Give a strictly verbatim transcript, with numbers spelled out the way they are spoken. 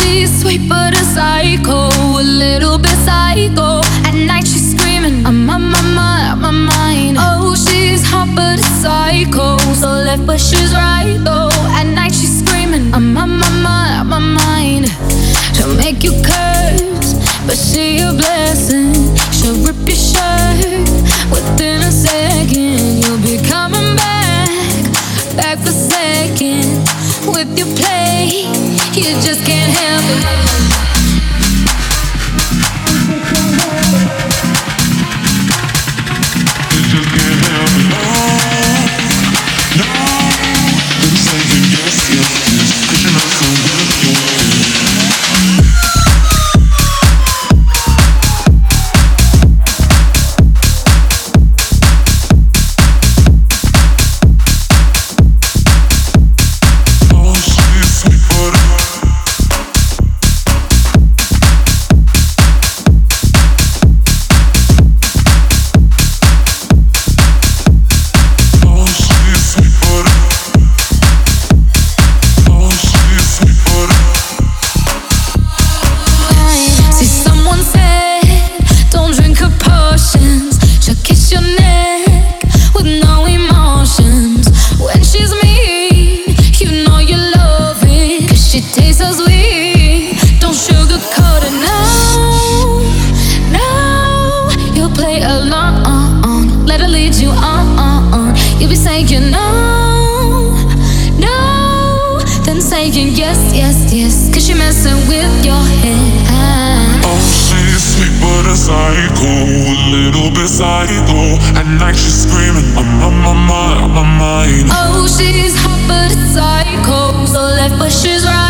she's sweet but a psycho, a little bit psycho. At night she's screaming, I'm on my mind, on my mind. Oh, she's hot but a psycho, so left but she's right though. At night she's screaming, I'm on my mind, on my mind. She'll make you curse, but she a blessing. She'll rip your shirt within a second. You'll be coming back, back for second. With your play, you just can't help it. Yes, yes, yes, cause you're messing with your head. Oh, she's sweet but a psycho, a little bit psycho. At night she's screaming, I'm on my mind, on my mind. Oh, she's hot but a psycho, so left but she's right.